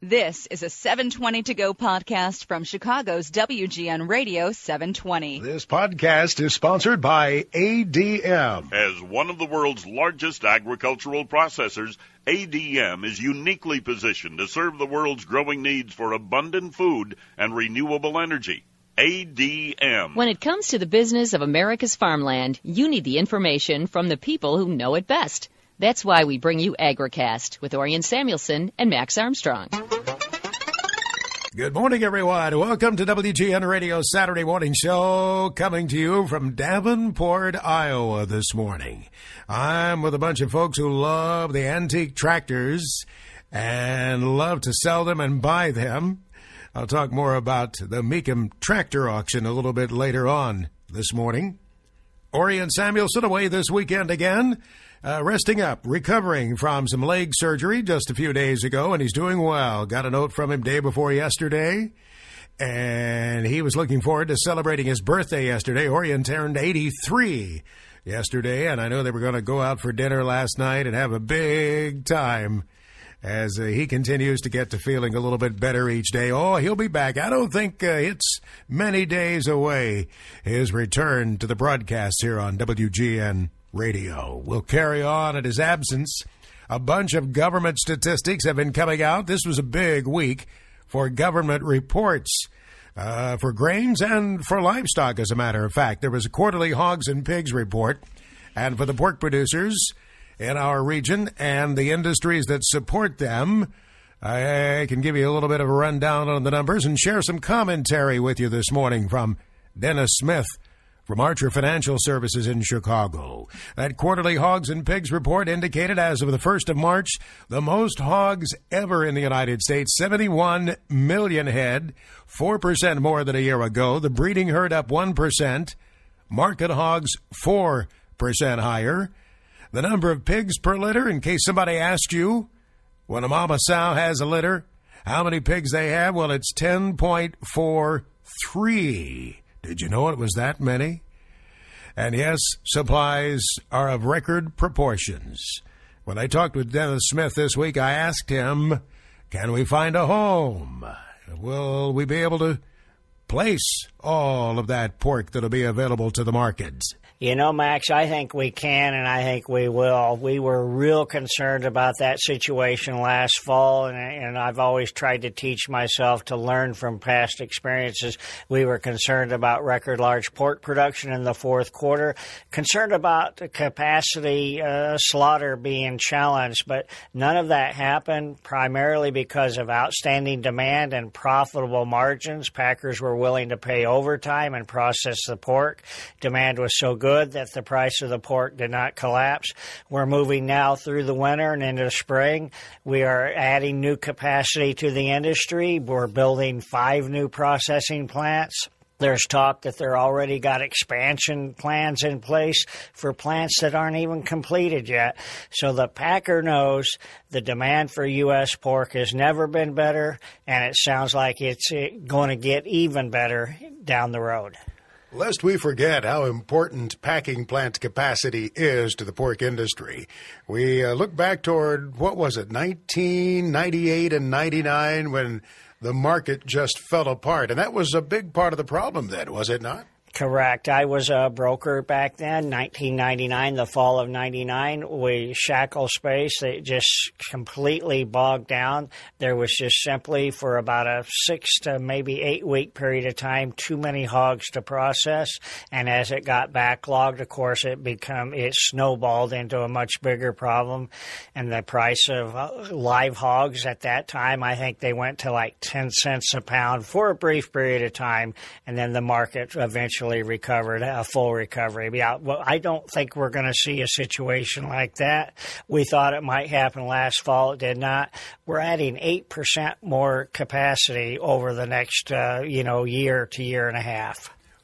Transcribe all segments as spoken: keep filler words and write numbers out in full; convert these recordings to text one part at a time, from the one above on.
This is a seven twenty to go podcast from Chicago's W G N Radio seven twenty. This podcast is sponsored by A D M. As one of the world's largest agricultural processors, A D M is uniquely positioned to serve the world's growing needs for abundant food and renewable energy. A D M. When it comes to the business of America's farmland, you need the information from the people who know it best. That's why we bring you AgriCast with Orion Samuelson and Max Armstrong. Good morning, everyone. Welcome to W G N Radio Saturday Morning Show, coming to you from Davenport, Iowa this morning. I'm with a bunch of folks who love the antique tractors and love to sell them and buy them. I'll talk more about the Mecum tractor auction a little bit later on this morning. Orion Samuelson away this weekend again. Uh, resting up, recovering from some leg surgery just a few days ago, and he's doing well. Got a note from him day before yesterday, and he was looking forward to celebrating his birthday yesterday. Orion turned eighty-three yesterday, and I know they were going to go out for dinner last night and have a big time as uh, he continues to get to feeling a little bit better each day. Oh, he'll be back. I don't think uh, it's many days away, his return to the broadcast here on W G N Radio. We'll carry on in his absence. A bunch of government statistics have been coming out. This was a big week for government reports uh, for grains and for livestock, as a matter of fact. There was a quarterly hogs and pigs report, and for the pork producers in our region and the industries that support them, I can give you a little bit of a rundown on the numbers and share some commentary with you this morning from Dennis Smith from Archer Financial Services in Chicago. That quarterly hogs and pigs report indicated as of the first of March, the most hogs ever in the United States, seventy-one million head, four percent more than a year ago. The breeding herd up one percent. Market hogs four percent higher. The number of pigs per litter, in case somebody asks you, when a mama sow has a litter, how many pigs they have? Well, it's ten point four three. Did you know it was that many? And yes, supplies are of record proportions. When I talked with Dennis Smith this week, I asked him, can we find a home? Will we be able to place all of that pork that'll be available to the market? You know, Max, I think we can, and I think we will. We were real concerned about that situation last fall, and, and I've always tried to teach myself to learn from past experiences. We were concerned about record large pork production in the fourth quarter, concerned about the capacity uh, slaughter being challenged, but none of that happened, primarily because of outstanding demand and profitable margins. Packers were willing to pay overtime and process the pork. Demand was so good that the price of the pork did not collapse. We're moving now through the winter and into the spring. We are adding new capacity to the industry. We're building five new processing plants. There's talk that they're already got expansion plans in place for plants that aren't even completed yet. So the packer knows the demand for U S pork has never been better, and it sounds like it's going to get even better down the road. Lest we forget how important packing plant capacity is to the pork industry, we uh, look back toward, what was it, nineteen ninety-eight and ninety-nine, when the market just fell apart. And that was a big part of the problem then, was it not? Correct. I was a broker back then, nineteen ninety-nine, the fall of ninety-nine. We shackle space. It just completely bogged down. There was just simply, for about a six to maybe eight week period of time, too many hogs to process. And as it got backlogged, of course, it become it snowballed into a much bigger problem. And the price of uh, live hogs at that time, I think they went to like ten cents a pound for a brief period of time. And then the market eventually recovered, a full recovery. Yeah, well, I don't think we're going to see a situation like that. We thought it might happen last fall. It did not. We're adding eight percent more capacity over the next, uh, you know, year to year and a half.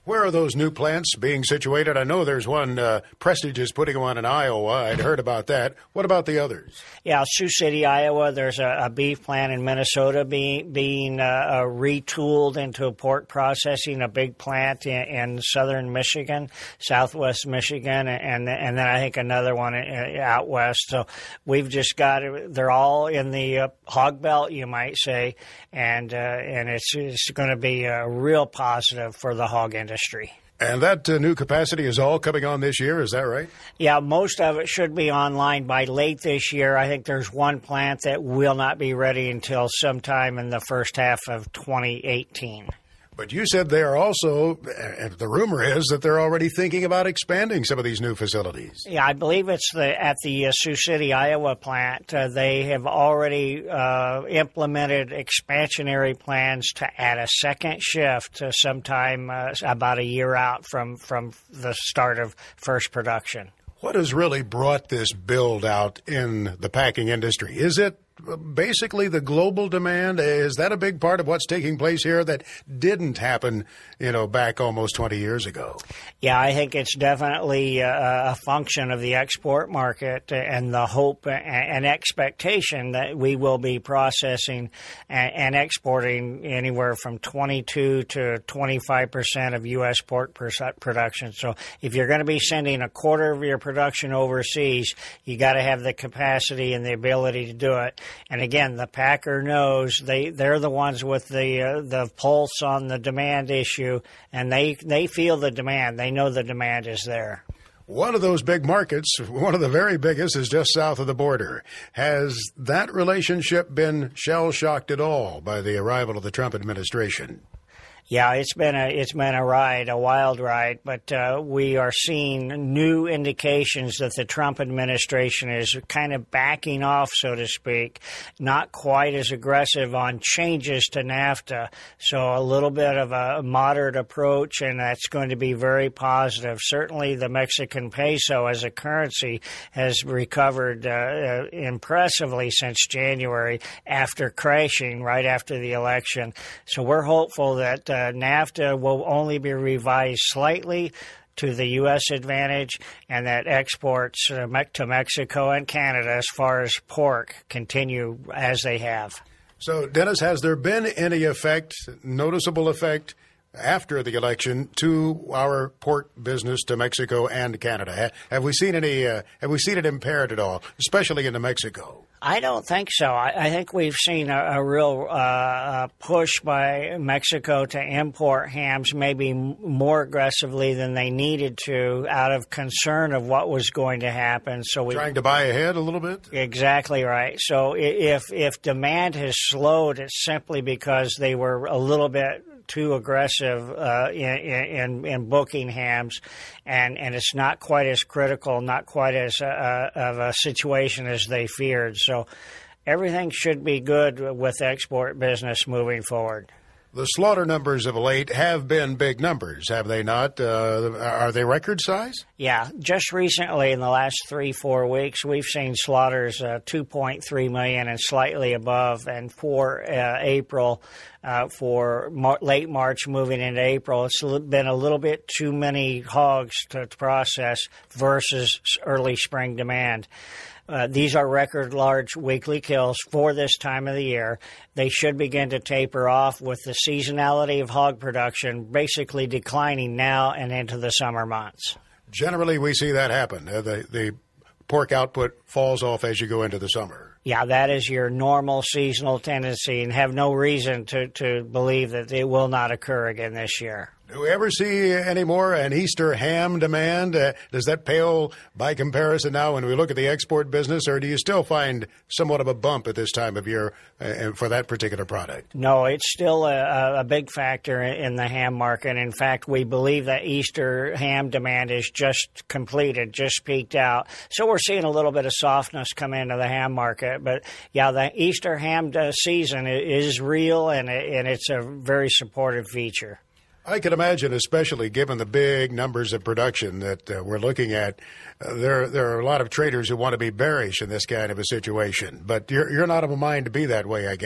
Where are those new plants being situated? I know there's one, uh, Prestige is putting one in Iowa. I'd heard about that. What about the others? Yeah, Sioux City, Iowa. There's a, a beef plant in Minnesota being being uh, uh, retooled into a pork processing, a big plant in, in southern Michigan, southwest Michigan, and and then I think another one out west. So we've just got, they're all in the uh, hog belt, you might say, and uh, and it's, it's going to be a real positive for the hog industry. And that uh, new capacity is all coming on this year, is that right? Yeah, most of it should be online by late this year. I think there's one plant that will not be ready until sometime in the first half of twenty eighteen. But you said they are also, uh, the rumor is that they're already thinking about expanding some of these new facilities. Yeah, I believe it's the at the uh, Sioux City, Iowa plant. Uh, they have already uh, implemented expansionary plans to add a second shift uh, sometime uh, about a year out from, from the start of first production. What has really brought this build out in the packing industry? Is it basically the global demand? Is that a big part of what's taking place here that didn't happen, you know, back almost twenty years ago? Yeah, I think it's definitely a, a function of the export market and the hope and expectation that we will be processing and exporting anywhere from twenty-two to twenty-five percent of U S pork production. So if you're going to be sending a quarter of your production overseas, you got to have the capacity and the ability to do it. And again, the packer knows they, they're the ones with the uh, the pulse on the demand issue, and they they feel the demand. They know the demand is there. One of those big markets, one of the very biggest, is just south of the border. Has that relationship been shell-shocked at all by the arrival of the Trump administration? Yeah, it's been a it's been a ride, a wild ride, but uh, we are seeing new indications that the Trump administration is kind of backing off, so to speak, not quite as aggressive on changes to NAFTA. So a little bit of a moderate approach, and that's going to be very positive. Certainly the Mexican peso as a currency has recovered uh, impressively since January after crashing right after the election. So we're hopeful that uh, Uh, NAFTA will only be revised slightly to the U S advantage, and that exports uh, to Mexico and Canada as far as pork continue as they have. So, Dennis, has there been any effect, noticeable effect, after the election to our pork business to Mexico and Canada? Have we seen any? Uh, have we seen it impaired at all, especially into Mexico? I don't think so. I, I think we've seen a, a real uh, push by Mexico to import hams maybe m- more aggressively than they needed to out of concern of what was going to happen. So we trying to buy ahead a little bit? Exactly right. So if if demand has slowed, it's simply because they were a little bit too aggressive uh, in, in in booking hams, and, and it's not quite as critical, not quite as uh, of a situation as they feared. So everything should be good with export business moving forward. The slaughter numbers of late have been big numbers, have they not? Uh, are they record size? Yeah. Just recently, in the last three, four weeks, we've seen slaughters uh, two point three million and slightly above. And for uh, April, uh, for mar- late March moving into April, it's been a little bit too many hogs to, to process versus early spring demand. Uh, these are record large weekly kills for this time of the year. They should begin to taper off with the seasonality of hog production basically declining now and into the summer months. Generally, we see that happen. Uh, the, the pork output falls off as you go into the summer. Yeah, that is your normal seasonal tendency, and have no reason to, to believe that it will not occur again this year. Do we ever see any more an Easter ham demand? Uh, does that pale by comparison now when we look at the export business, or do you still find somewhat of a bump at this time of year uh, for that particular product? No, it's still a, a big factor in the ham market. In fact, we believe that Easter ham demand is just completed, just peaked out. So we're seeing a little bit of softness come into the ham market. But, yeah, the Easter ham season is real, and it's a very supportive feature. I can imagine, especially given the big numbers of production that uh, we're looking at, uh, there there are a lot of traders who want to be bearish in this kind of a situation. But you're you're not of a mind to be that way, I gather.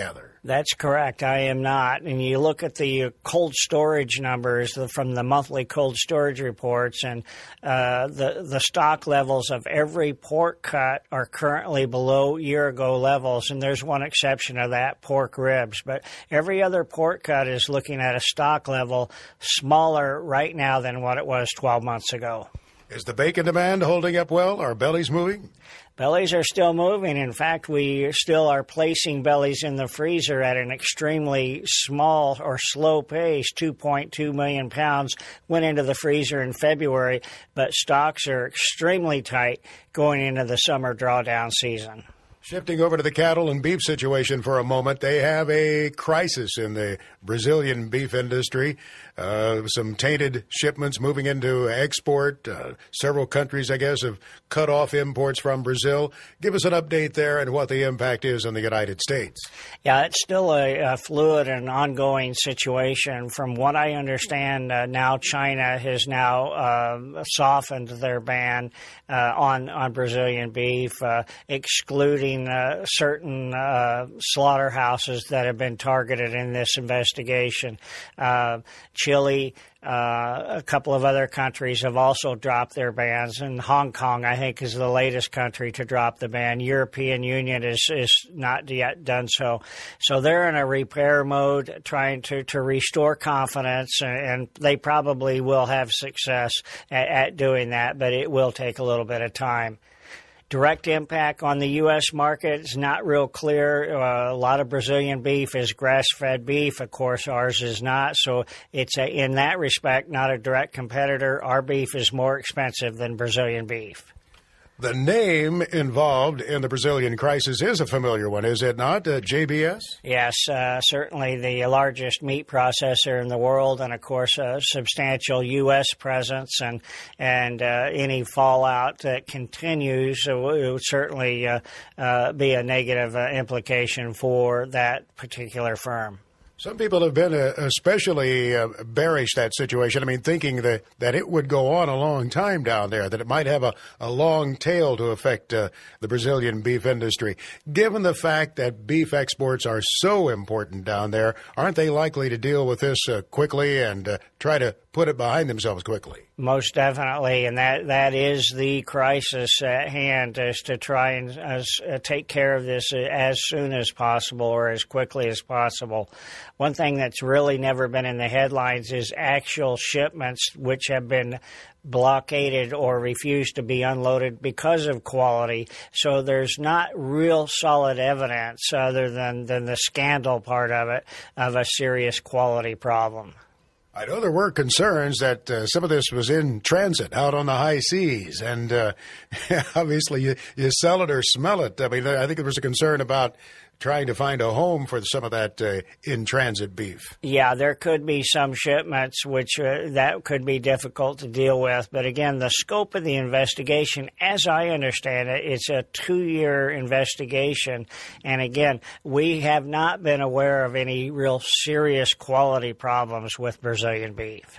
That's correct. I am not. And you look at the cold storage numbers from the monthly cold storage reports, and uh, the the stock levels of every pork cut are currently below year-ago levels, and there's one exception of that, pork ribs. But every other pork cut is looking at a stock level smaller right now than what it was twelve months ago. Is the bacon demand holding up well? Are bellies moving? Bellies are still moving. In fact, we still are placing bellies in the freezer at an extremely small or slow pace. two point two million pounds went into the freezer in February, but stocks are extremely tight going into the summer drawdown season. Shifting over to the cattle and beef situation for a moment, they have a crisis in the Brazilian beef industry. Uh, some tainted shipments moving into export. Uh, several countries, I guess, have cut off imports from Brazil. Give us an update there and what the impact is on the United States. Yeah, it's still a, a fluid and ongoing situation. From what I understand, uh, now China has now uh, softened their ban uh, on, on Brazilian beef, uh, excluding uh, certain uh, slaughterhouses that have been targeted in this investigation. Uh, Chile, uh, a couple of other countries have also dropped their bans, and Hong Kong, I think, is the latest country to drop the ban. European Union is, is not yet done so. So they're in a repair mode, trying to, to restore confidence, and they probably will have success at, at doing that, but it will take a little bit of time. Direct impact on the U S market is not real clear. Uh, a lot of Brazilian beef is grass-fed beef. Of course, ours is not. So it's, a, in that respect, not a direct competitor. Our beef is more expensive than Brazilian beef. The name involved in the Brazilian crisis is a familiar one, is it not? Uh, J B S? Yes, uh, certainly the largest meat processor in the world, and of course a substantial U S presence, and and uh, any fallout that continues uh, would certainly uh, uh, be a negative uh, implication for that particular firm. Some people have been uh, especially uh, bearish that situation. I mean, thinking that, that it would go on a long time down there, that it might have a, a long tail to affect uh, the Brazilian beef industry. Given the fact that beef exports are so important down there, aren't they likely to deal with this uh, quickly and uh, try to put it behind themselves quickly? Most definitely, and that, that is the crisis at hand, is to try and uh, take care of this as soon as possible or as quickly as possible. One thing that's really never been in the headlines is actual shipments which have been blockaded or refused to be unloaded because of quality. So there's not real solid evidence other than, than the scandal part of it of a serious quality problem. I know there were concerns that uh, some of this was in transit out on the high seas, and uh, obviously you, you sell it or smell it. I mean, I think there was a concern about trying to find a home for some of that uh, in-transit beef. Yeah, there could be some shipments which uh, that could be difficult to deal with. But again, the scope of the investigation, as I understand it, it's a two-year investigation. And again, we have not been aware of any real serious quality problems with Brazilian beef.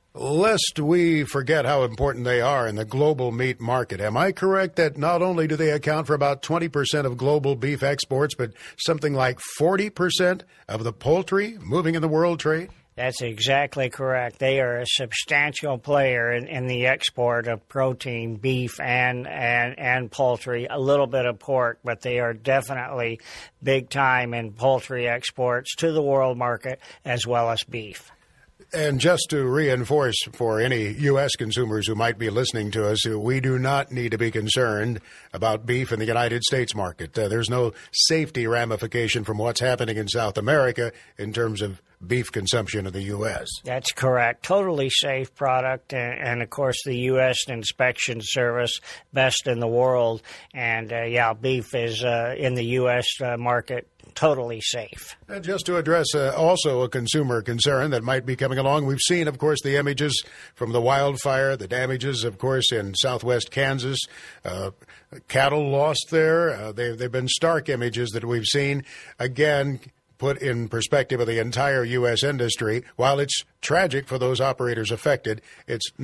Lest we forget how important they are in the global meat market, am I correct that not only do they account for about twenty percent of global beef exports, but something like forty percent of the poultry moving in the world trade? That's exactly correct. They are a substantial player in, in the export of protein, beef, and, and, and poultry, a little bit of pork, but they are definitely big time in poultry exports to the world market as well as beef. And just to reinforce for any U S consumers who might be listening to us, we do not need to be concerned about beef in the United States market. Uh, there's no safety ramification from what's happening in South America in terms of beef consumption in the U S. That's correct. Totally safe product. And, and of course, the U S Inspection Service, best in the world. And, uh, yeah, beef is uh, in the U S uh, market totally safe. And just to address uh, also a consumer concern that might be coming along, we've seen, of course, the images from the wildfire, the damages, of course, in southwest Kansas, uh, cattle lost there. Uh, they've, they've been stark images that we've seen. Again, put in perspective of the entire U S industry, while it's tragic for those operators affected, it's not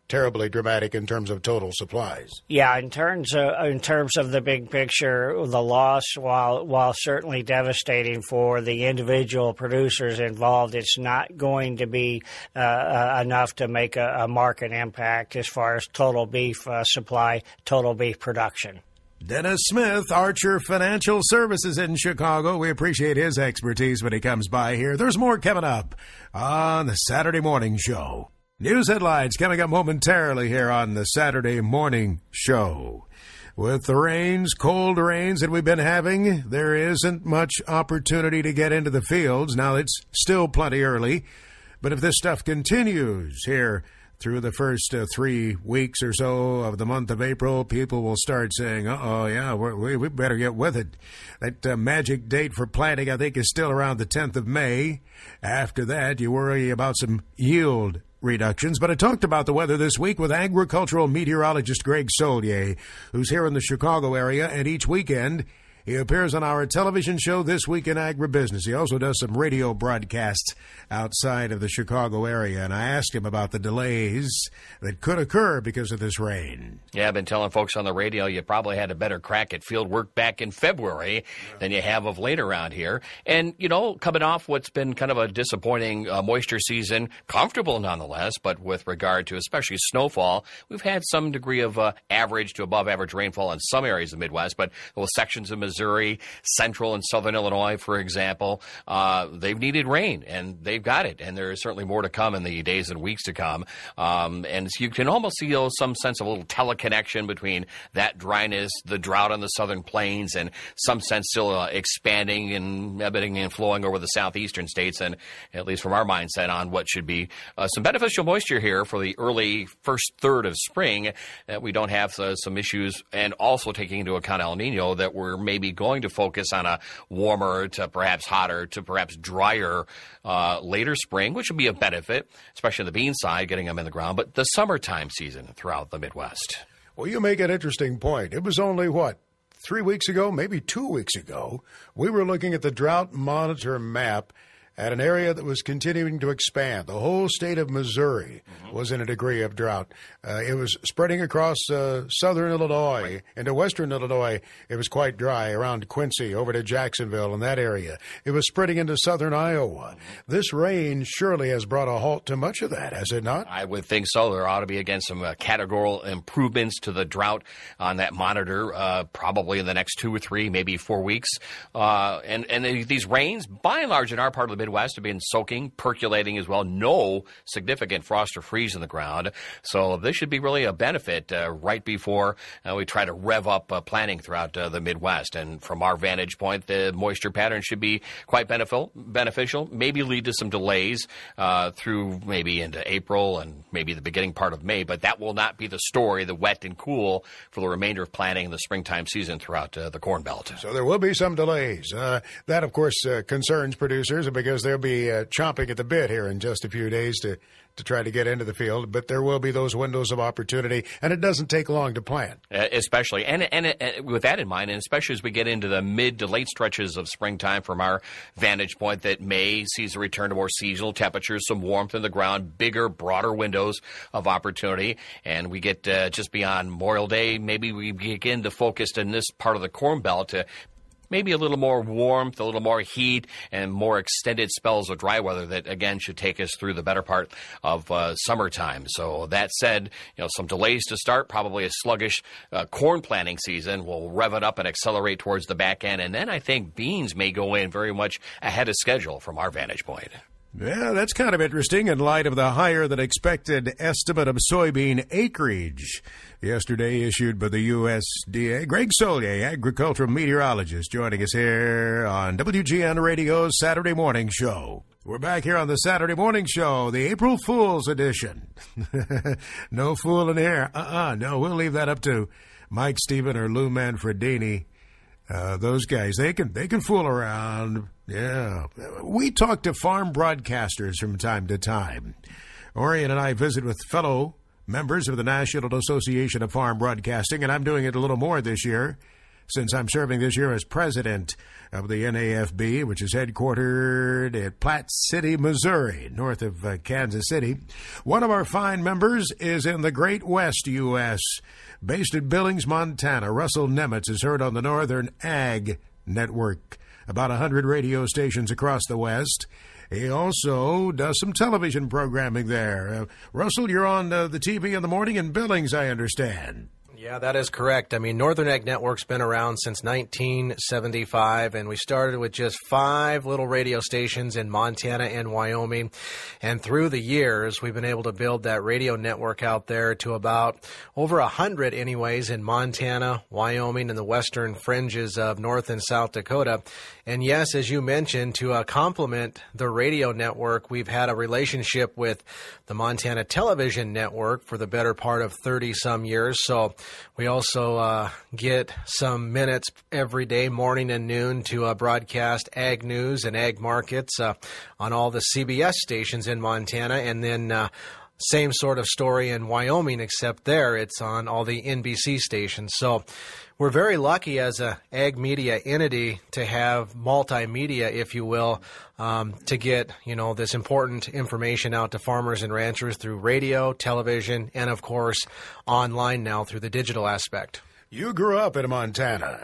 terribly dramatic in terms of total supplies. Yeah, in terms of in terms of the big picture, the loss, while while certainly devastating for the individual producers involved, it's not going to be uh, uh, enough to make a, a market impact as far as total beef uh, supply, total beef production. Dennis Smith, Archer Financial Services in Chicago. We appreciate his expertise when he comes by here. There's more coming up on the Saturday Morning Show. News headlines coming up momentarily here on the Saturday Morning Show. With the rains, cold rains that we've been having, there isn't much opportunity to get into the fields. Now, it's still plenty early, but if this stuff continues here through the first uh, three weeks or so of the month of April, people will start saying, uh-oh, yeah, we're, we better get with it. That uh, magic date for planting, I think, is still around the tenth of May. After that, you worry about some yield reductions. But I talked about the weather this week with agricultural meteorologist Greg Solier, who's here in the Chicago area, and each weekend he appears on our television show This Week in Agribusiness. He also does some radio broadcasts outside of the Chicago area, and I asked him about the delays that could occur because of this rain. Yeah, I've been telling folks on the radio you probably had a better crack at field work back in February than you have of late around here. And, you know, coming off what's been kind of a disappointing uh, moisture season, comfortable nonetheless, but with regard to especially snowfall, we've had some degree of uh, average to above average rainfall in some areas of the Midwest, but those sections of Missouri, central and southern Illinois, for example, uh, they've needed rain, and they've got it. And there is certainly more to come in the days and weeks to come. Um, and so you can almost feel some sense of a little teleconnection between that dryness, the drought on the southern plains, and some sense still uh, expanding and ebbing and flowing over the southeastern states, and at least from our mindset on what should be uh, some beneficial moisture here for the early first third of spring, that we don't have uh, some issues, and also taking into account El Nino, that we're maybe going to focus on a warmer to perhaps hotter to perhaps drier uh, later spring, which would be a benefit, especially on the bean side, getting them in the ground, but the summertime season throughout the Midwest. Well, you make an interesting point. It was only, what, three weeks ago, maybe two weeks ago, we were looking at the drought monitor map at an area that was continuing to expand. The whole state of Missouri mm-hmm. was in a degree of drought. Uh, it was spreading across uh, southern Illinois right. into western Illinois. It was quite dry around Quincy, over to Jacksonville in that area. It was spreading into southern Iowa. This rain surely has brought a halt to much of that, has it not? I would think so. There ought to be, again, some uh, categorical improvements to the drought on that monitor, uh, probably in the next two or three, maybe four weeks. Uh, and, and these rains, by and large, in our part of the Midwest, West have been soaking, percolating as well. No significant frost or freeze in the ground. So this should be really a benefit uh, right before uh, we try to rev up uh, planting throughout uh, the Midwest. And from our vantage point, the moisture pattern should be quite beneficial, beneficial. Maybe lead to some delays uh, through maybe into April and maybe the beginning part of May. But that will not be the story, the wet and cool, for the remainder of planting in the springtime season throughout uh, the Corn Belt. So there will be some delays. Uh, that, of course, uh, concerns producers because they'll be uh, chomping at the bit here in just a few days to, to try to get into the field. But there will be those windows of opportunity, and it doesn't take long to plant. Uh, especially, and, and, and with that in mind, and especially as we get into the mid to late stretches of springtime from our vantage point, that May sees a return to more seasonal temperatures, some warmth in the ground, bigger, broader windows of opportunity. And we get uh, just beyond Memorial Day, maybe we begin to focus in this part of the Corn Belt to maybe a little more warmth, a little more heat, and more extended spells of dry weather that, again, should take us through the better part of uh, summertime. So that said, you know, some delays to start, probably a sluggish uh, corn planting season. We'll rev it up and accelerate towards the back end. And then I think beans may go in very much ahead of schedule from our vantage point. Yeah, that's kind of interesting in light of the higher than expected estimate of soybean acreage yesterday issued by the U S D A. Greg Solier, agricultural meteorologist, joining us here on W G N Radio's Saturday Morning Show. We're back here on the Saturday Morning Show, the April Fool's edition. No fooling here. Uh-uh, no, we'll leave that up to Mike Stephen or Lou Manfredini. Uh, those guys, they can they can fool around. Yeah. We talk to farm broadcasters from time to time. Orion and I visit with fellow members of the National Association of Farm Broadcasting, and I'm doing it a little more this year, since I'm serving this year as president of the N A F B, which is headquartered at Platte City, Missouri, north of uh, Kansas City. One of our fine members is in the Great West U S, based in Billings, Montana. Russell Nemitz is heard on the Northern Ag Network, about one hundred radio stations across the West. He also does some television programming there. Uh, Russell, you're on uh, the T V in the morning in Billings, I understand. Yeah, that is correct. I mean, Northern Ag Network's been around since nineteen seventy-five, and we started with just five little radio stations in Montana and Wyoming. And through the years, we've been able to build that radio network out there to about over one hundred anyways in Montana, Wyoming, and the western fringes of North and South Dakota. And yes, as you mentioned, to uh, complement the radio network, we've had a relationship with the Montana Television Network for the better part of thirty-some years. So we also uh, get some minutes every day, morning and noon, to uh, broadcast ag news and ag markets uh, on all the C B S stations in Montana. And then uh, same sort of story in Wyoming, except there it's on all the N B C stations. So we're very lucky as a ag media entity to have multimedia, if you will, um, to get, you know, this important information out to farmers and ranchers through radio, television, and, of course, online now through the digital aspect. You grew up in Montana,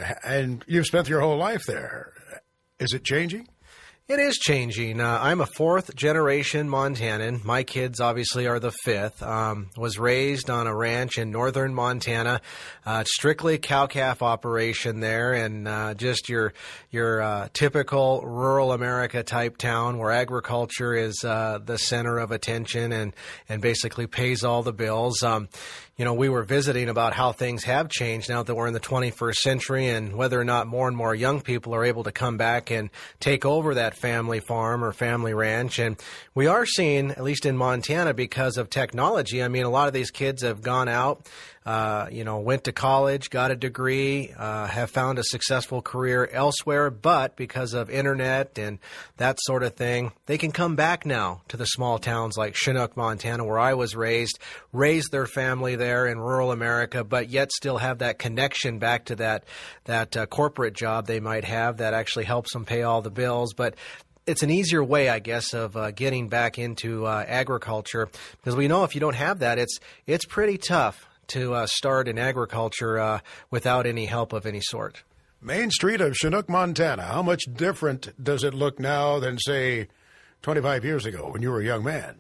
and you've spent your whole life there. Is it changing? It is changing. Uh, I'm a fourth-generation Montanan. My kids obviously are the fifth. Um, was raised on a ranch in northern Montana, uh, strictly cow-calf operation there, and uh, just your your uh, typical rural America type town where agriculture is uh, the center of attention and and basically pays all the bills. Um, You know, we were visiting about how things have changed now that we're in the twenty-first century, and whether or not more and more young people are able to come back and take over that family farm or family ranch. And we are seeing, at least in Montana, because of technology, I mean, a lot of these kids have gone out, uh, you know, went to college, got a degree, uh, have found a successful career elsewhere, but because of internet and that sort of thing, they can come back now to the small towns like Chinook, Montana, where I was raised, raise their family there in rural America, but yet still have that connection back to that that uh, corporate job they might have that actually helps them pay all the bills. But it's an easier way, I guess, of uh, getting back into uh, agriculture, because we know if you don't have that, it's it's pretty tough to uh, start in agriculture uh, without any help of any sort. Main Street of Chinook, Montana, how much different does it look now than, say, twenty-five years ago when you were a young man?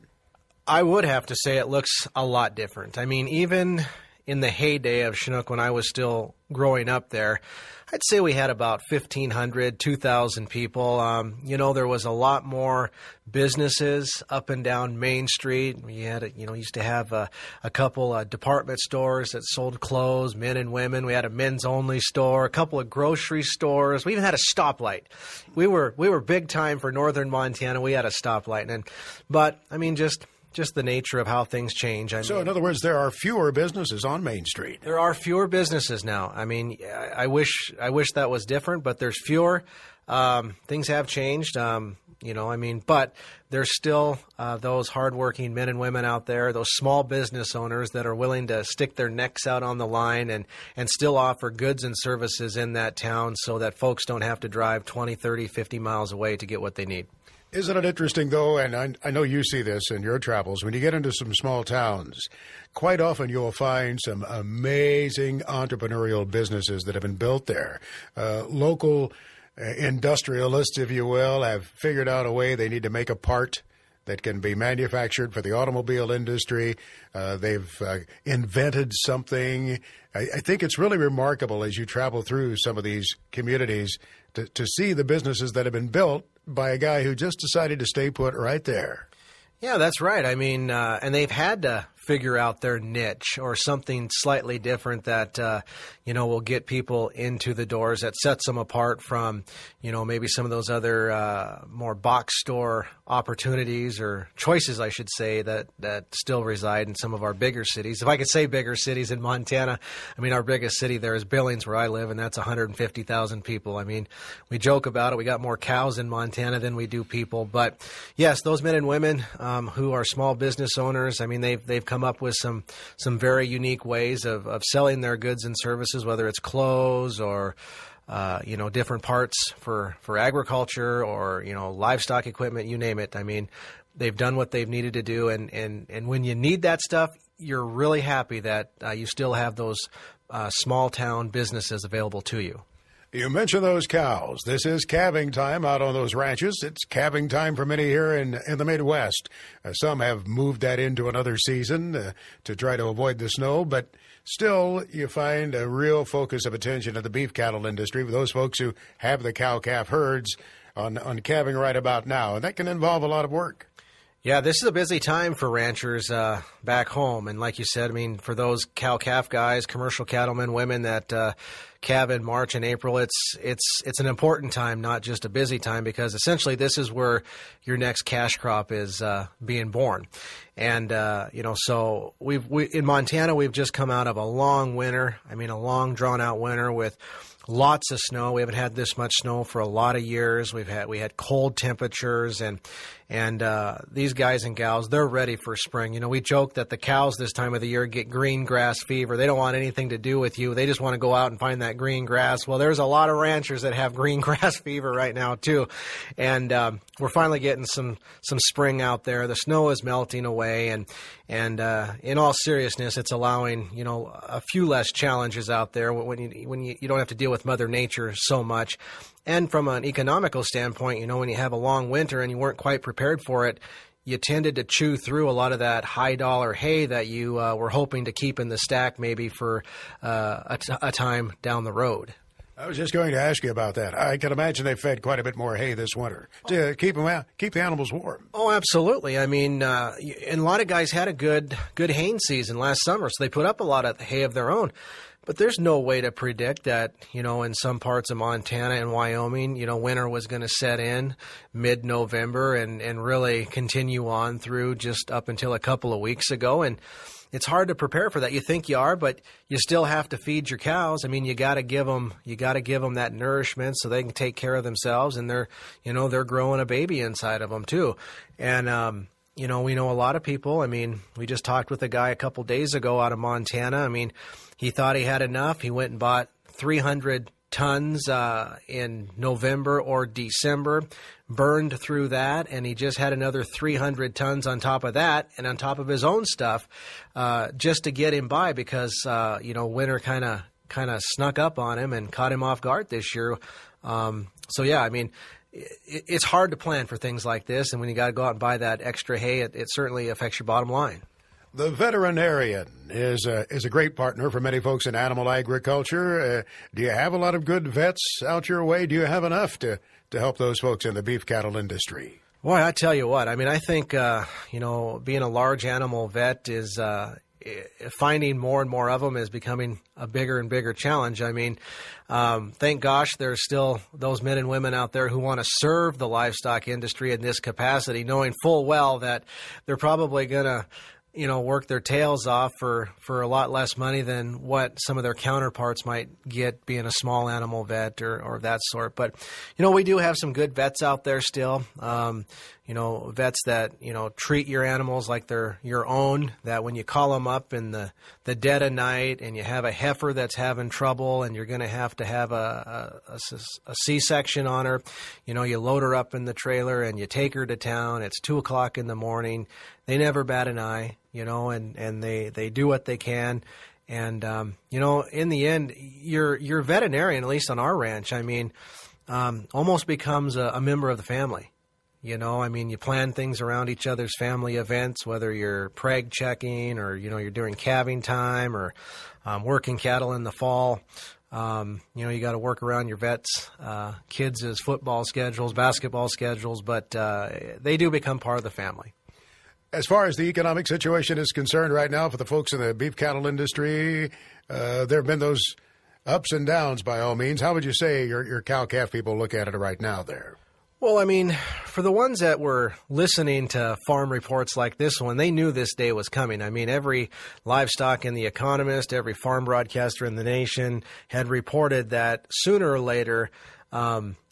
I would have to say it looks a lot different. I mean, even in the heyday of Chinook when I was still growing up there, I'd say we had about fifteen hundred, two thousand people. Um, you know, there was a lot more businesses up and down Main Street. We had, a, you know, used to have a, a couple of department stores that sold clothes, men and women. We had a men's only store, a couple of grocery stores. We even had a stoplight. We were we were big time for northern Montana. We had a stoplight, and but I mean, just. Just the nature of how things change. I so, mean, in other words, there are fewer businesses on Main Street. There are fewer businesses now. I mean, I wish I wish that was different, but there's fewer. Um, things have changed. Um, you know, I mean, but there's still uh, those hardworking men and women out there, those small business owners that are willing to stick their necks out on the line and, and still offer goods and services in that town so that folks don't have to drive twenty, thirty, fifty miles away to get what they need. Isn't it interesting, though, and I, I know you see this in your travels, when you get into some small towns, quite often you'll find some amazing entrepreneurial businesses that have been built there. Uh, local uh, industrialists, if you will, have figured out a way they need to make a part that can be manufactured for the automobile industry. Uh, they've uh, invented something. I, I think it's really remarkable as you travel through some of these communities to, to see the businesses that have been built by a guy who just decided to stay put right there. Yeah, that's right. I mean, uh, and they've had to figure out their niche or something slightly different that, uh, you know, will get people into the doors, that sets them apart from, you know, maybe some of those other uh, more box store opportunities or choices, I should say, that, that still reside in some of our bigger cities. If I could say bigger cities in Montana, I mean, our biggest city there is Billings, where I live, and that's one hundred fifty thousand people. I mean, we joke about it. We got more cows in Montana than we do people. But, yes, those men and women um, who are small business owners, I mean, they've, they've come up with some some very unique ways of, of selling their goods and services, whether it's clothes or uh, you know different parts for, for agriculture or you know livestock equipment, you name it. I mean, they've done what they've needed to do, and, and, and when you need that stuff, you're really happy that uh, you still have those uh, small town businesses available to you. You mentioned those cows. This is calving time out on those ranches. It's calving time for many here in, in the Midwest. Uh, some have moved that into another season uh, to try to avoid the snow, but still you find a real focus of attention of the beef cattle industry with those folks who have the cow-calf herds on, on calving right about now, and that can involve a lot of work. Yeah, this is a busy time for ranchers uh, back home. And like you said, I mean, for those cow-calf guys, commercial cattlemen, women that uh, calve in March and April, it's it's it's an important time, not just a busy time, because essentially this is where your next cash crop is uh, being born. And, uh, you know, so we've we, in Montana, we've just come out of a long winter. I mean, a long, drawn-out winter with lots of snow. We haven't had this much snow for a lot of years. We've had we had cold temperatures, and and uh, these guys and gals, they're ready for spring. You know, we joke that the cows this time of the year get green grass fever. They don't want anything to do with you. They just want to go out and find that green grass. Well, there's a lot of ranchers that have green grass fever right now too, and um, we're finally getting some some spring out there. The snow is melting away, and and uh, in all seriousness, it's allowing you know a few less challenges out there when you when you, you don't have to deal with Mother Nature so much. And from an economical standpoint, you know, when you have a long winter and you weren't quite prepared for it, you tended to chew through a lot of that high dollar hay that you uh, were hoping to keep in the stack maybe for uh, a, t- a time down the road. I was just going to ask you about that. I can imagine they fed quite a bit more hay this winter to keep them out, keep the animals warm. Oh, absolutely. I mean, uh, and a lot of guys had a good good haying season last summer, so they put up a lot of hay of their own. But there's no way to predict that, you know, in some parts of Montana and Wyoming, you know, winter was going to set in mid-November and, and really continue on through just up until a couple of weeks ago. And it's hard to prepare for that. You think you are, but you still have to feed your cows. I mean, you got to give them, you got to give them that nourishment so they can take care of themselves. And they're, you know, they're growing a baby inside of them too. And, um, you know, we know a lot of people. I mean, we just talked with a guy a couple days ago out of Montana. I mean, he thought he had enough. He went and bought three hundred tons uh, in November or December, burned through that, and he just had another three hundred tons on top of that and on top of his own stuff uh, just to get him by because, uh, you know, winter kind of kind of snuck up on him and caught him off guard this year. Um, so, yeah, I mean, it, it's hard to plan for things like this, and when you got to go out and buy that extra hay, it, it certainly affects your bottom line. The veterinarian is a, is a great partner for many folks in animal agriculture. Uh, do you have a lot of good vets out your way? Do you have enough to, to help those folks in the beef cattle industry? Boy, I tell you what, I mean, I think, uh, you know, being a large animal vet is uh, finding more and more of them is becoming a bigger and bigger challenge. I mean, um, thank gosh there's still those men and women out there who want to serve the livestock industry in this capacity, knowing full well that they're probably going to you know, work their tails off for, for a lot less money than what some of their counterparts might get being a small animal vet or, or that sort. But, you know, we do have some good vets out there still, um, you know, vets that, you know, treat your animals like they're your own, that when you call them up in the, the dead of night and you have a heifer that's having trouble and you're going to have to have a, a, a, a C-section on her, you know, you load her up in the trailer and you take her to town. It's two o'clock in the morning. They never bat an eye, you know, and, and they, they do what they can. And, um, you know, in the end, your your veterinarian, at least on our ranch, I mean, um, almost becomes a, a member of the family. You know, I mean, you plan things around each other's family events, whether you're preg checking or, you know, you're doing calving time or um, working cattle in the fall. Um, you know, you got to work around your vets, uh, kids' football schedules, basketball schedules, but uh, they do become part of the family. As far as the economic situation is concerned right now for the folks in the beef cattle industry, uh, there have been those ups and downs by all means. How would you say your, your cow-calf people look at it right now there? Well, I mean, for the ones that were listening to farm reports like this one, they knew this day was coming. I mean, every livestock in The Economist, every farm broadcaster in the nation had reported that sooner or later, um,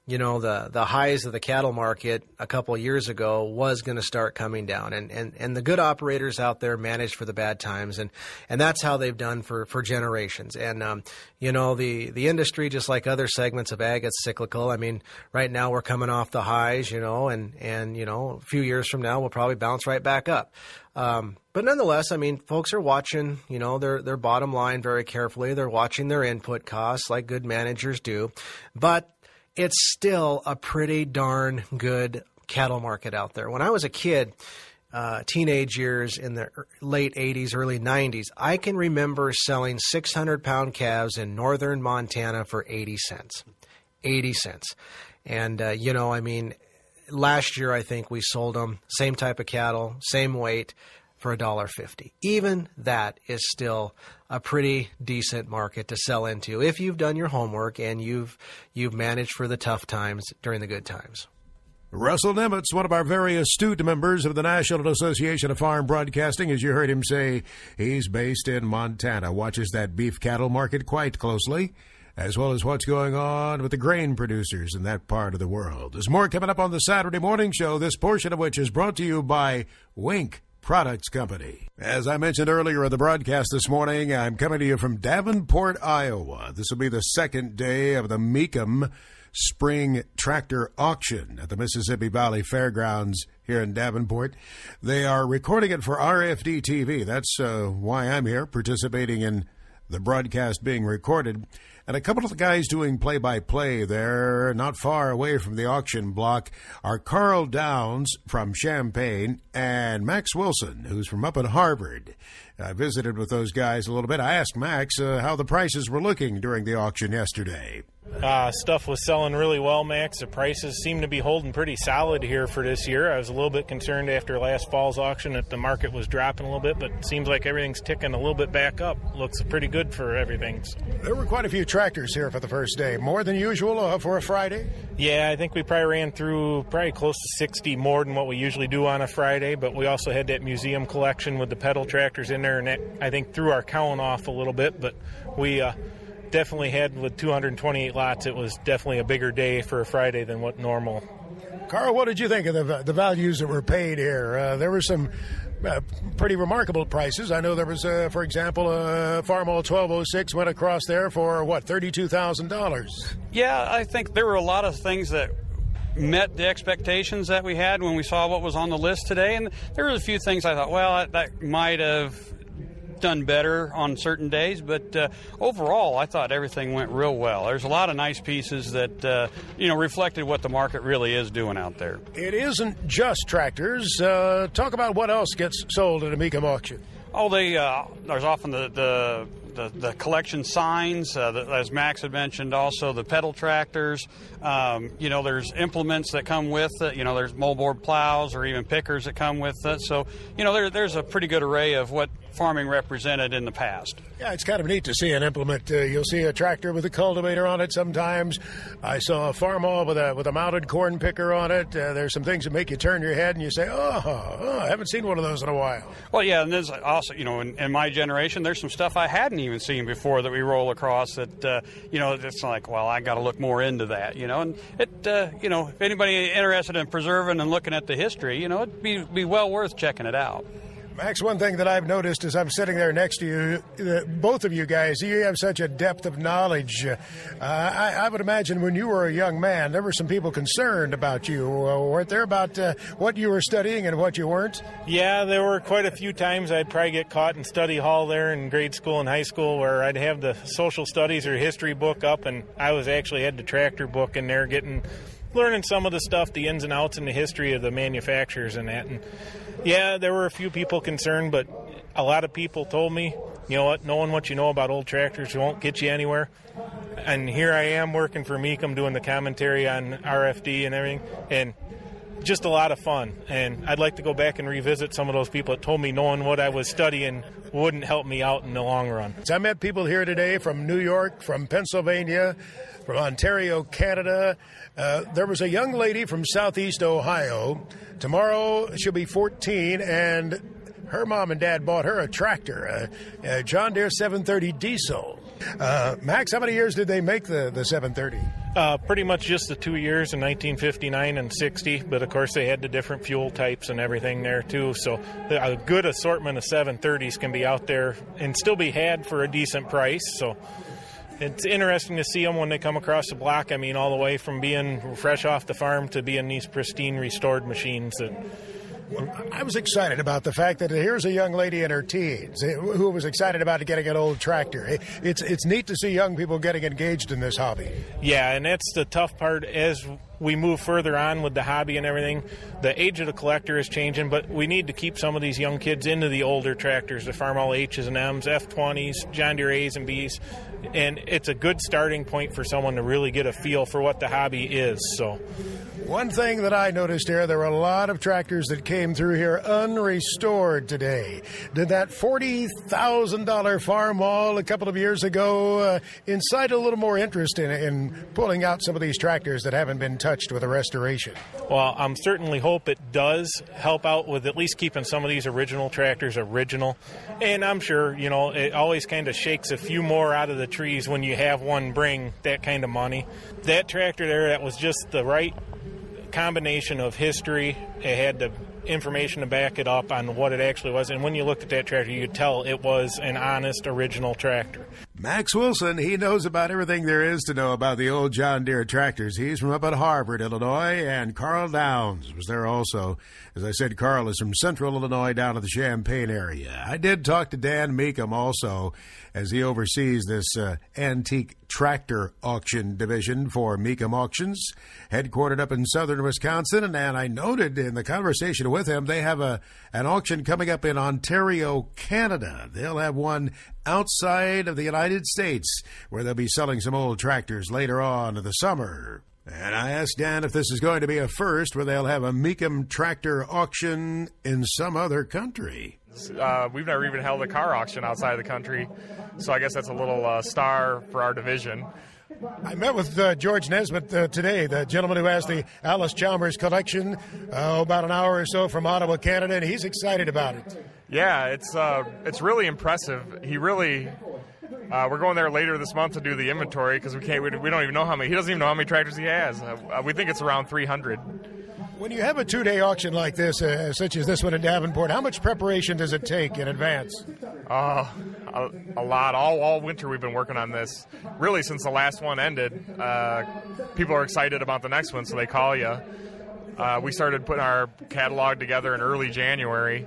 you know, the, the highs of the cattle market a couple of years ago was going to start coming down. And, and, and the good operators out there managed for the bad times. And, and that's how they've done for, for generations. And, um, you know, the, the industry, just like other segments of ag, it's cyclical. I mean, right now we're coming off the highs, you know, and, and, you know, a few years from now we'll probably bounce right back up. Um, but nonetheless, I mean, folks are watching, you know, their, their bottom line very carefully. They're watching their input costs like good managers do. But it's still a pretty darn good cattle market out there. When I was a kid, uh, teenage years in the late eighties, early nineties, I can remember selling six hundred pound calves in northern Montana for eighty cents. eighty cents. And, uh, you know, I mean, last year I think we sold them, same type of cattle, same weight, for one dollar fifty. Even that is still a pretty decent market to sell into if you've done your homework and you've you've managed for the tough times during the good times. Russell Nimitz, one of our very astute members of the National Association of Farm Broadcasting, as you heard him say, he's based in Montana, watches that beef cattle market quite closely, as well as what's going on with the grain producers in that part of the world. There's more coming up on the Saturday Morning Show, this portion of which is brought to you by Wink Products Company. As I mentioned earlier in the broadcast this morning, I'm coming to you from Davenport, Iowa. This will be the second day of the Mecum Spring Tractor Auction at the Mississippi Valley Fairgrounds here in Davenport. They are recording it for R F D T V. That's uh, why I'm here, participating in the broadcast being recorded. And a couple of the guys doing play-by-play there, not far away from the auction block, are Carl Downs from Champaign and Max Wilson, who's from up at Harvard. I visited with those guys a little bit. I asked Max uh, how the prices were looking during the auction yesterday. Uh, stuff was selling really well, Max. The prices seem to be holding pretty solid here for this year. I was a little bit concerned after last fall's auction that the market was dropping a little bit, but it seems like everything's ticking a little bit back up. Looks pretty good for everything. There were quite a few tractors here for the first day. More than usual uh, for a Friday? Yeah, I think we probably ran through probably close to sixty more than what we usually do on a Friday, but we also had that museum collection with the pedal tractors in there, and that, I think, threw our count off a little bit, but we... Uh, definitely had, with two hundred twenty-eight lots, it was definitely a bigger day for a Friday than what normal. Carl, what did you think of the, the values that were paid here? Uh, there were some uh, pretty remarkable prices. I know there was, uh, for example, a Farmall twelve oh six went across there for, what, thirty-two thousand dollars? Yeah, I think there were a lot of things that met the expectations that we had when we saw what was on the list today. And there were a few things I thought, well, that might have done better on certain days, but uh, overall I thought everything went real well. There's a lot of nice pieces that uh, you know reflected what the market really is doing out there. It isn't just tractors. Uh, talk about what else gets sold at a Mecum auction. Oh, they uh, there's often the the, the, the collection signs, uh, the, as Max had mentioned, also the pedal tractors. Um, you know, there's implements that come with it. You know, there's moldboard plows or even pickers that come with it. So, you know, there, there's a pretty good array of what farming represented in the past. Yeah, it's kind of neat to see an implement. Uh, you'll see a tractor with a cultivator on it sometimes. I saw a Farmall with a with a mounted corn picker on it. Uh, there's some things that make you turn your head and you say, oh, oh, I haven't seen one of those in a while. Well, yeah, and there's also, you know, in, in my generation, there's some stuff I hadn't even seen before that we roll across that, uh, you know, it's like, well, I got to look more into that, you know. And it, uh, you know, if anybody interested in preserving and looking at the history, you know, it'd be, be well worth checking it out. Max, one thing that I've noticed as I'm sitting there next to you, uh, both of you guys, you have such a depth of knowledge. Uh, I, I would imagine when you were a young man, there were some people concerned about you, uh, weren't there, about uh, what you were studying and what you weren't? Yeah, there were quite a few times I'd probably get caught in study hall there in grade school and high school where I'd have the social studies or history book up, and I was actually had the tractor book in there getting... learning some of the stuff, the ins and outs and the history of the manufacturers and that. And yeah, there were a few people concerned, but a lot of people told me, you know what, knowing what you know about old tractors won't get you anywhere. And here I am working for Mecum doing the commentary on R F D and everything, and just a lot of fun. And I'd like to go back and revisit some of those people that told me knowing what I was studying wouldn't help me out in the long run. I met people here today from New York, from Pennsylvania, from Ontario, Canada. Uh, there was a young lady from Southeast Ohio. Tomorrow she'll be fourteen, and her mom and dad bought her a tractor, a, a John Deere seven thirty diesel. Uh, Max, how many years did they make the, the seven thirty? Uh, pretty much just the two years in nineteen fifty-nine and sixty, but of course they had the different fuel types and everything there too, so a good assortment of seven thirties can be out there and still be had for a decent price. So it's interesting to see them when they come across the block. I mean, all the way from being fresh off the farm to being these pristine restored machines that... I was excited about the fact that here's a young lady in her teens who was excited about getting an old tractor. It's it's neat to see young people getting engaged in this hobby. Yeah, and that's the tough part as we move further on with the hobby and everything. The age of the collector is changing, but we need to keep some of these young kids into the older tractors, the Farmall H's and M's, F twenties, John Deere A's and B's, and it's a good starting point for someone to really get a feel for what the hobby is. So, one thing that I noticed here, there were a lot of tractors that came through here unrestored today. Did that forty thousand dollars Farmall a couple of years ago uh, incite a little more interest in, in pulling out some of these tractors that haven't been touched with a restoration? Well, I'm certainly hope it does help out with at least keeping some of these original tractors original. And I'm sure, you know, it always kind of shakes a few more out of the trees when you have one bring that kind of money. That tractor there, that was just the right combination of history. It had the information to back it up on what it actually was. And when you looked at that tractor, you could tell it was an honest, original tractor. Max Wilson, he knows about everything there is to know about the old John Deere tractors. He's from up at Harvard, Illinois, and Carl Downs was there also. As I said, Carl is from central Illinois down to the Champaign area. I did talk to Dan Meekum also, as he oversees this uh, antique tractor auction division for Meekum Auctions, headquartered up in southern Wisconsin. And, and I noted in the conversation with him, they have a an auction coming up in Ontario, Canada. They'll have one outside of the United States where they'll be selling some old tractors later on in the summer. And I asked Dan if this is going to be a first where they'll have a Meekum tractor auction in some other country. Uh, we've never even held a car auction outside of the country, so I guess that's a little uh, star for our division. I met with uh, George Nesbitt uh, today, the gentleman who has the Alice Chalmers collection, uh, about an hour or so from Ottawa, Canada, and he's excited about it. Yeah, it's uh, it's really impressive. He really, uh, we're going there later this month to do the inventory because we can't, we, we don't even know how many. He doesn't even know how many tractors he has. Uh, we think it's around three hundred. When you have a two-day auction like this, uh, such as this one in Davenport, how much preparation does it take in advance? Uh, a, a lot. All, all winter we've been working on this. Really, since the last one ended, uh, people are excited about the next one, so they call you. Uh, we started putting our catalog together in early January.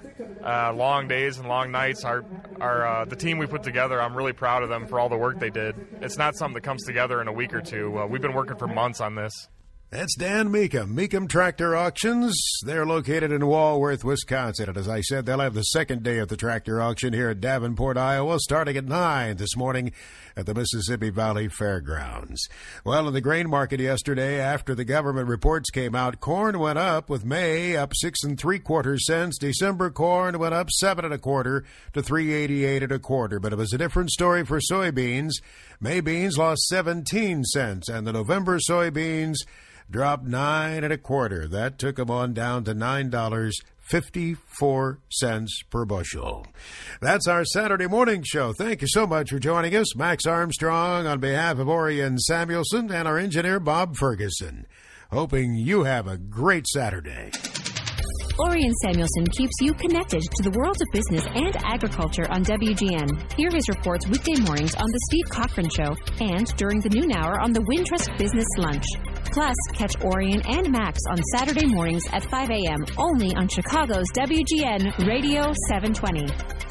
Uh, long days and long nights. Our, our uh, the team we put together, I'm really proud of them for all the work they did. It's not something that comes together in a week or two. Uh, we've been working for months on this. That's Dan Meekum, Meekum Tractor Auctions. They're located in Walworth, Wisconsin. And as I said, they'll have the second day of the tractor auction here at Davenport, Iowa, starting at nine this morning at the Mississippi Valley Fairgrounds. Well, in the grain market yesterday, after the government reports came out, corn went up, with May up six and three quarter cents. December corn went up seven and a quarter to three eighty-eight and a quarter. But it was a different story for soybeans. May beans lost seventeen cents, and the November soybeans dropped nine and a quarter. That took them on down to nine dollars and fifty-four cents per bushel. That's our Saturday morning show. Thank you so much for joining us. Max Armstrong on behalf of Orion Samuelson and our engineer Bob Ferguson. Hoping you have a great Saturday. Orion Samuelson keeps you connected to the world of business and agriculture on W G N. Hear his reports weekday mornings on The Steve Cochran Show and during the noon hour on the Wintrust Business Lunch. Plus, catch Orion and Max on Saturday mornings at five a.m. only on Chicago's W G N Radio seven twenty.